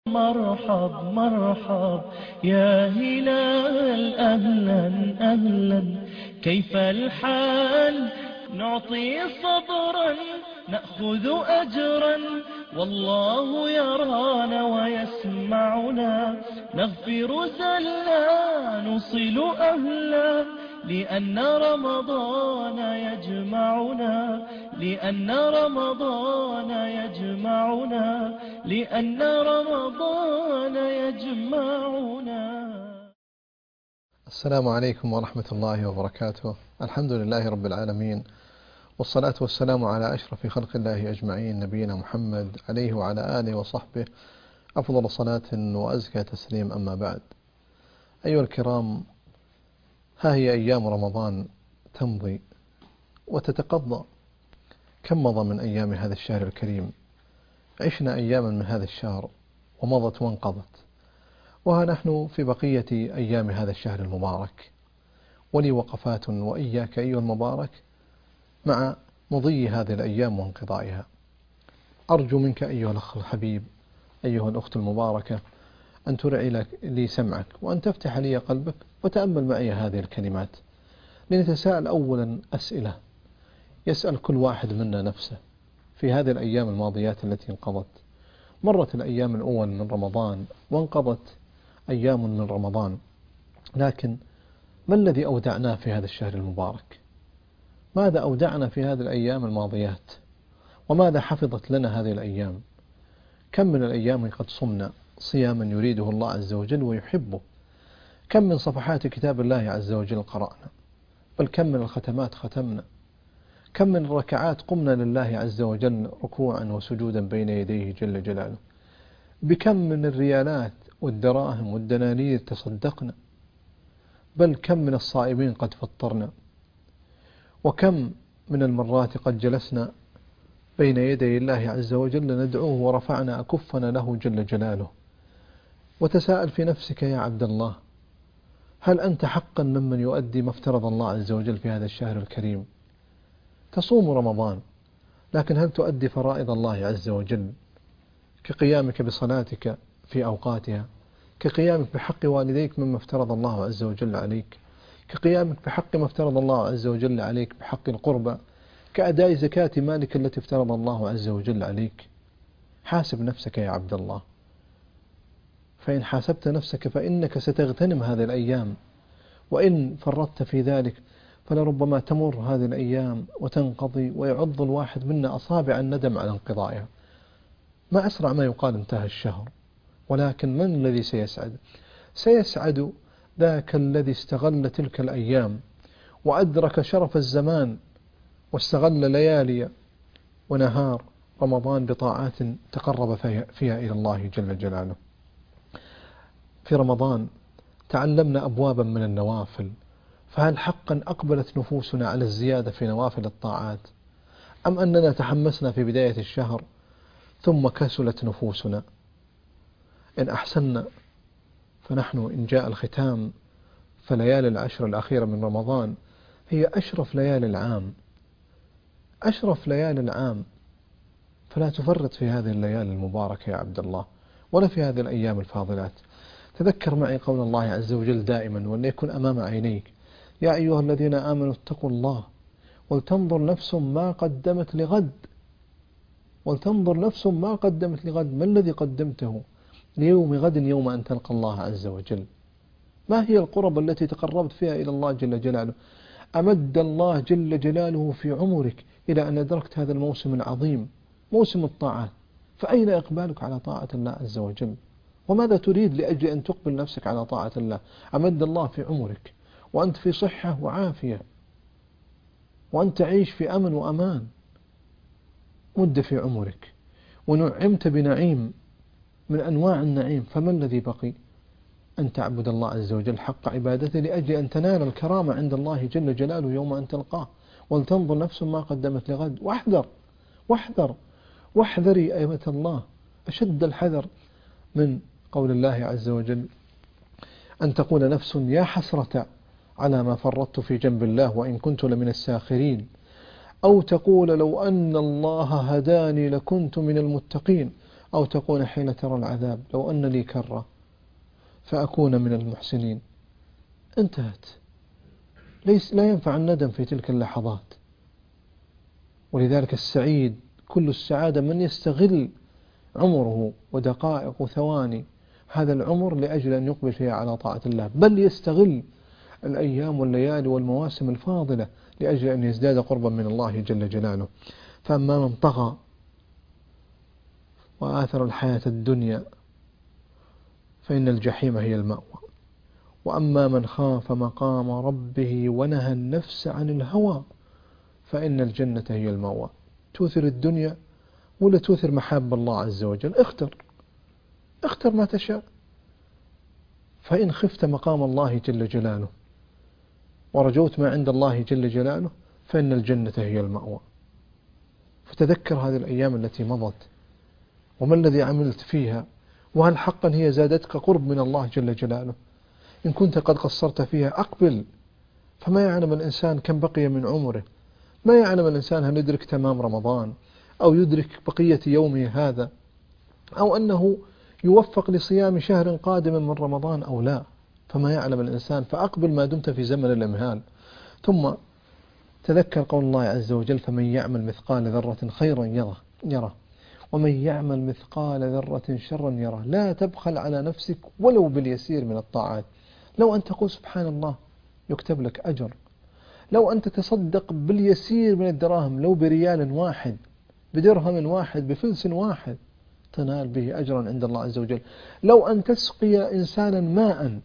مرحب مرحب يا هلال أهلا أهلا، كيف الحال؟ نعطي صبرا نأخذ أجرا، والله يرانا ويسمعنا، نغفر زلا نصل أهلا، لأن رمضان يجمعنا، لأن رمضان يجمعنا، لأن رمضان يجمعنا. السلام عليكم ورحمة الله وبركاته. الحمد لله رب العالمين، والصلاة والسلام على أشرف خلق الله أجمعين، نبينا محمد عليه وعلى آله وصحبه أفضل صلاة وأزكى تسليم. أما بعد، أيها الكرام، ها هي أيام رمضان تمضي وتتقضى. كم مضى من أيام هذا الشهر الكريم؟ عشنا أياما من هذا الشهر ومضت وانقضت، وها نحن في بقية أيام هذا الشهر المبارك، ولي وقفات وإياك أيها المبارك مع مضي هذه الأيام وانقضائها. أرجو منك أيها الأخ الحبيب، أيها الأخت المباركة، أن ترعي لي سمعك وأن تفتح لي قلبك وتأمل معي هذه الكلمات، لنتساءل أولا أسئلة يسأل كل واحد منا نفسه في هذه الأيام الماضيات التي انقضت. مرت الأيام الأول من رمضان وانقضت أيام من رمضان، لكن ما الذي أودعناه في هذا الشهر المبارك؟ ماذا أودعنا في هذه الأيام الماضيات؟ وماذا حفظت لنا هذه الأيام؟ كم من الأيام قد صمنا صياما يريده الله عز وجل ويحبه؟ كم من صفحات كتاب الله عز وجل قرأنا؟ بل كم من الختمات ختمنا؟ كم من الركعات قمنا لله عز وجل ركوعا وسجودا بين يديه جل جلاله؟ بكم من الريالات والدراهم والدنانير تصدقنا؟ بل كم من الصائمين قد فطرنا؟ وكم من المرات قد جلسنا بين يدي الله عز وجل ندعوه ورفعنا أكفنا له جل جلاله؟ وتساءل في نفسك يا عبد الله، هل أنت حقا ممن يؤدي ما افترض الله عز وجل في هذا الشهر الكريم؟ تصوم رمضان، لكن هل تؤدي فرائض الله عز وجل كقيامك بصلاتك في أوقاتها، كقيامك بحق والديك مما افترض الله عز وجل عليك، كقيامك بحق ما افترض الله عز وجل عليك بحق القربى، كأداء زكاة مالك التي افترض الله عز وجل عليك؟ حاسب نفسك يا عبد الله، فإن حاسبت نفسك فإنك ستغتنم هذه الأيام، وإن فرطت في ذلك فلربما تمر هذه الأيام وتنقضي ويعض الواحد منا أصابع الندم على انقضائها. ما أسرع ما يقال انتهى الشهر، ولكن من الذي سيسعد؟ سيسعد ذاك الذي استغل تلك الأيام وأدرك شرف الزمان، واستغل ليالي ونهار رمضان بطاعات تقرب فيها إلى الله جل جلاله. في رمضان تعلمنا أبوابا من النوافل، فهل حقا أقبلت نفوسنا على الزيادة في نوافل الطاعات، أم أننا تحمسنا في بداية الشهر ثم كسلت نفوسنا؟ إن أحسننا فنحن إن جاء الختام فليالي العشر الأخيرة من رمضان هي أشرف ليالي العام، أشرف ليالي العام، فلا تفرط في هذه الليالي المباركة يا عبد الله، ولا في هذه الأيام الفاضلات. تذكر معي قول الله عز وجل دائما وليكن أمام عينيك: يا أيها الذين آمنوا اتقوا الله ولتنظر نفس ما قدمت لغد، ولتنظر نفس ما قدمت لغد. ما الذي قدمته ليوم غد يوم أن تلقى الله عز وجل؟ ما هي القرب التي تقربت فيها إلى الله جل جلاله؟ أمد الله جل جلاله في عمرك إلى أن أدركت هذا الموسم العظيم، موسم الطاعات، فأين إقبالك على طاعة الله عز وجل؟ وماذا تريد لأجل أن تقبل نفسك على طاعة الله؟ أمد الله في عمرك وأنت في صحة وعافية، وأنت تعيش في أمن وأمان، مد في عمرك ونعمت بنعيم من أنواع النعيم، فما الذي بقي؟ أن تعبد الله عز وجل حق عبادته لأجل أن تنال الكرامة عند الله جل جلاله يوم أن تلقاه. ولتنظر نفس ما قدمت لغد. واحذر واحذر واحذري أيمة الله أشد الحذر من قول الله عز وجل: أن تقول نفس يا حسرة على ما فرطت في جنب الله وإن كنت لمن الساخرين، أو تقول لو أن الله هداني لكنت من المتقين، أو تقول حين ترى العذاب لو أن لي كرة فأكون من المحسنين. انتهت. لا ينفع الندم في تلك اللحظات. ولذلك السعيد كل السعادة من يستغل عمره ودقائق وثواني هذا العمر لأجل أن يقبل فيها على طاعة الله، بل يستغل الأيام والليالي والمواسم الفاضلة لأجل أن يزداد قربا من الله جل جلاله. فأما من طغى وآثر الحياة الدنيا فإن الجحيم هي المأوى، وأما من خاف مقام ربه ونهى النفس عن الهوى فإن الجنة هي المأوى. توثر الدنيا ولا توثر محاب الله عز وجل؟ اختر ما تشاء. فإن خفت مقام الله جل جلاله ورجوت ما عند الله جل جلاله فإن الجنة هي المأوى. فتذكر هذه الأيام التي مضت وما الذي عملت فيها، وهل حقا هي زادتك قرب من الله جل جلاله. إن كنت قد قصرت فيها أقبل، فما يعلم الإنسان كم بقي من عمره، ما يعلم الإنسان هل يدرك تمام رمضان أو يدرك بقية يومه هذا، أو أنه يوفق لصيام شهر قادم من رمضان أو لا، فما يعلم الإنسان. فأقبل ما دمت في زمن الإمهال. ثم تذكر قول الله عز وجل: فمن يعمل مثقال ذرة خيرا يره ومن يعمل مثقال ذرة شرا يره. لا تبخل على نفسك ولو باليسير من الطاعات. لو أن تقول سبحان الله يكتب لك أجر، لو أن تتصدق باليسير من الدراهم، لو بريال واحد، بدرهم واحد، بفلس واحد، تنال به أجرا عند الله عز وجل. لو أن تسقي إنسانا ماء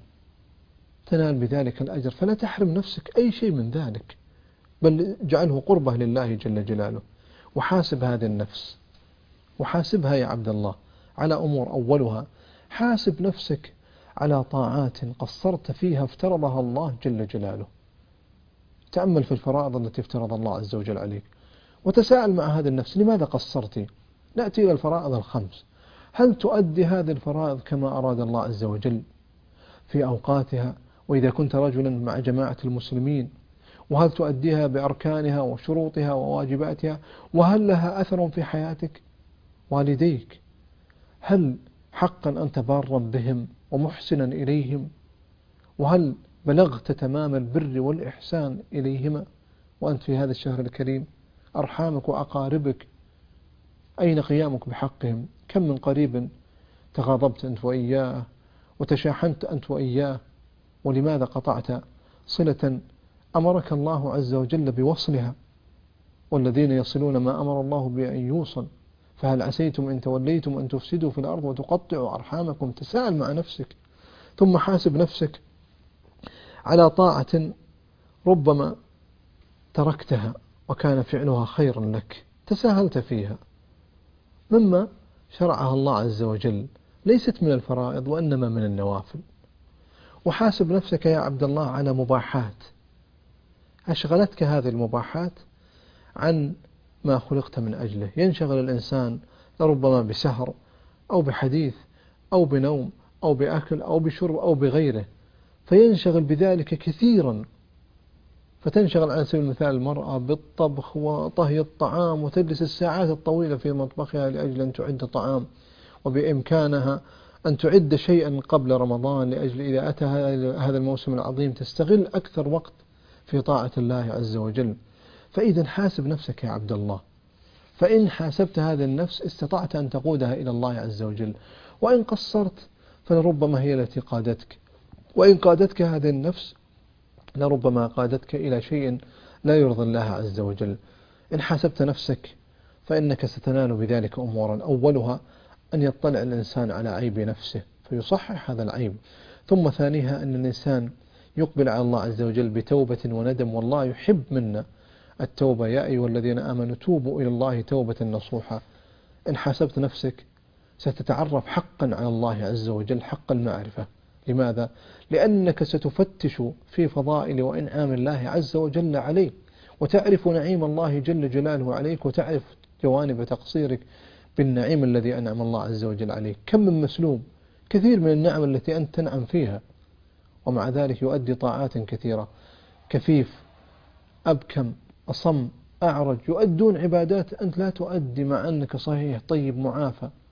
تنال بذلك الأجر. فلا تحرم نفسك أي شيء من ذلك، بل اجعله قربة لله جل جلاله. وحاسب هذه النفس، وحاسبها يا عبد الله على أمور. أولها حاسب نفسك على طاعات قصرت فيها افترضها الله جل جلاله. تأمل في الفرائض التي افترض الله عز وجل عليك، وتساءل مع هذه النفس: لماذا قصرت؟ نأتي إلى الفرائض الخمس. هل تؤدي هذه الفرائض كما أراد الله عز وجل في أوقاتها؟ وإذا كنت رجلا مع جماعة المسلمين، وهل تؤديها بأركانها وشروطها وواجباتها؟ وهل لها أثر في حياتك؟ والديك، هل حقا أنت بارا بهم ومحسنا إليهم؟ وهل بلغت تمام البر والإحسان إليهما وأنت في هذا الشهر الكريم؟ أرحامك وأقاربك، أين قيامك بحقهم؟ كم من قريب تغاضبت أنت وإياه وتشاحنت أنت وإياه، ولماذا قطعت صلة أمرك الله عز وجل بوصلها؟ والذين يصلون ما أمر الله بأن يوصل، فهل عسيتم إن توليتم أن تفسدوا في الأرض وتقطعوا أرحامكم؟ تساءل مع نفسك. ثم حاسب نفسك على طاعة ربما تركتها وكان فعلها خيرا لك، تساهلت فيها، مما شرعها الله عز وجل، ليست من الفرائض وإنما من النوافل. وحاسب نفسك يا عبد الله على مباحات أشغلتك هذه المباحات عن ما خلقت من أجله. ينشغل الإنسان لربما بسهر أو بحديث أو بنوم أو بأكل أو بشرب أو بغيره، فينشغل بذلك كثيرا. فتنشغل على سبيل المثال المرأة بالطبخ وطهي الطعام، وتجلس الساعات الطويلة في مطبخها لأجل أن تعد طعام، وبإمكانها أن تعد شيئا قبل رمضان لأجل إذا أتى هذا الموسم العظيم تستغل أكثر وقت في طاعة الله عز وجل. فإذا حاسب نفسك يا عبد الله، فإن حاسبت هذه النفس استطعت أن تقودها إلى الله عز وجل. وإن قصرت فلربما هي التي قادتك، وإن قادتك هذه النفس لربما قادتك إلى شيء لا يرضي الله عز وجل. إن حاسبت نفسك فإنك ستنال بذلك أمورا. أولها أن يطلع الإنسان على عيب نفسه فيصحح هذا العيب. ثم ثانيها أن الإنسان يقبل على الله عز وجل بتوبة وندم، والله يحب منا التوبة. يا أيها الذين آمنوا توبوا إلى الله توبة نصوحا. إن حاسبت نفسك ستتعرف حقا على الله عز وجل حق المعرفة. لماذا؟ لأنك ستفتش في فضائل وإنعام الله عز وجل عليك، وتعرف نعيم الله جل جلاله عليك، وتعرف جوانب تقصيرك بالنعيم الذي أنعم الله عز وجل عليك. كم من مسلوب كثير من النعم التي أنت تنعم فيها، ومع ذلك يؤدي طاعات كثيرة. كفيف، أبكم، أصم، أعرج، يؤدون عبادات أنت لا تؤدي مع أنك صحيح طيب معافى.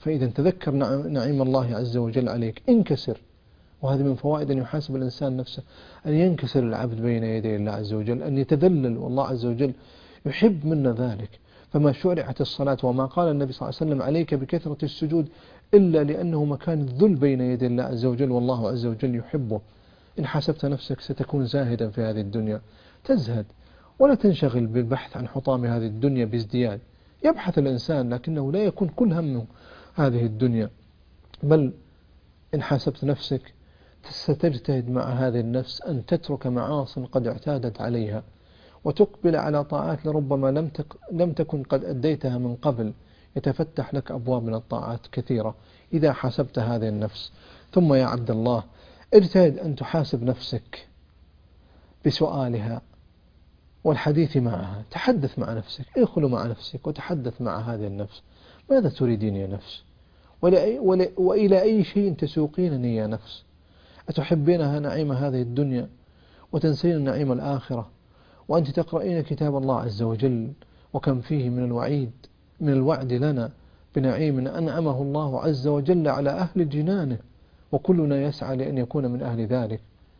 فإذا تذكر نعيم الله عز وجل عليك انكسر. وهذا من فوائد أن يحاسب الإنسان نفسه، أن ينكسر العبد بين يدي الله عز وجل، أن يتذلل، والله عز وجل يحب منا ذلك. فما شرعت الصلاة وما قال النبي صلى الله عليه وسلم عليك بكثرة السجود إلا لأنه مكان الذل بين يدي الله عز وجل، والله عز وجل يحبه. إن حسبت نفسك ستكون زاهدا في هذه الدنيا، تزهد ولا تنشغل بالبحث عن حطام هذه الدنيا بازدياد. يبحث الإنسان لكنه لا يكون كل همه هذه الدنيا، بل إن حسبت نفسك ستجتهد مع هذه النفس أن تترك معاصٍ قد اعتادت عليها وتقبل على طاعات لربما لم تكن قد أديتها من قبل. يتفتح لك أبواب من الطاعات كثيرة إذا حاسبت هذه النفس. ثم يا عبد الله اجتهد أن تحاسب نفسك بسؤالها والحديث معها. تحدث مع نفسك، ادخل مع نفسك وتحدث مع هذه النفس. ماذا تريدين يا نفس؟ وإلى أي شيء تسوقينني يا نفس؟ أتحبينها نعيم هذه الدنيا وتنسين نعيم الآخرة، وأنت تقرأين كتاب الله عز وجل وكم فيه من الوعد لنا بنعيم أنعمه الله عز وجل على أهل جنانه، وكلنا يسعى لأن يكون من أهل ذلك.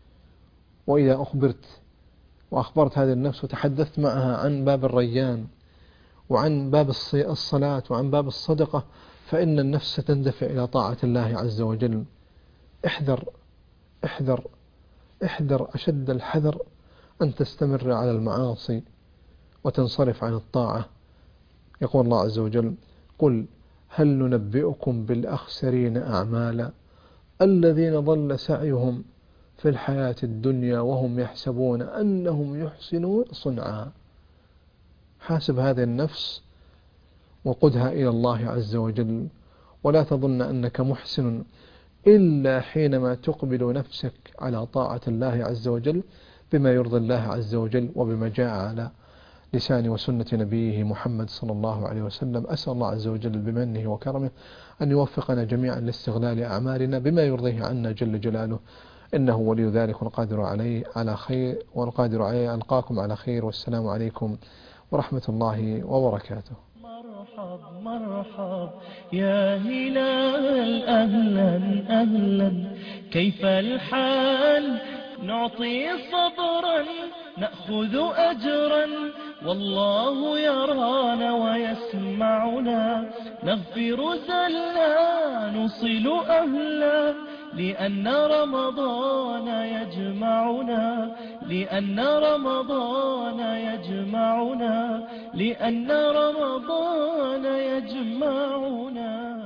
وإذا أخبرت هذه النفس وتحدثت معها عن باب الريان وعن باب الصلاة وعن باب الصدقة، فإن النفس تندفع إلى طاعة الله عز وجل. احذر احذر احذر أشد الحذر أن تستمر على المعاصي وتنصرف عن الطاعة. يقول الله عز وجل: قل هل ننبئكم بالأخسرين أعمالا الذين ضل سعيهم في الحياة الدنيا وهم يحسبون أنهم يحسنون صنعا. حاسب هذه النفس وقدها إلى الله عز وجل، ولا تظن أنك محسن إلا حينما تقبل نفسك على طاعة الله عز وجل بما يرضي الله عز وجل وبما جاء على لسان وسنة نبيه محمد صلى الله عليه وسلم. أسأل الله عز وجل بمنه وكرمه أن يوفقنا جميعا لاستغلال أعمالنا بما يرضيه عنا جل جلاله، إنه ولي ذلك والقادر على خير والقادر عليه. ألقاكم على خير، والسلام عليكم ورحمة الله وبركاته. مرحب مرحب يا هلال أهلا أهلا، كيف الحال؟ نعطي صبرا نأخذ أجرا، والله يرانا ويسمعنا. نغفر زلا نصل أهلا، لأن رمضان يجمعنا، لأن رمضان يجمعنا، لأن رمضان يجمعنا.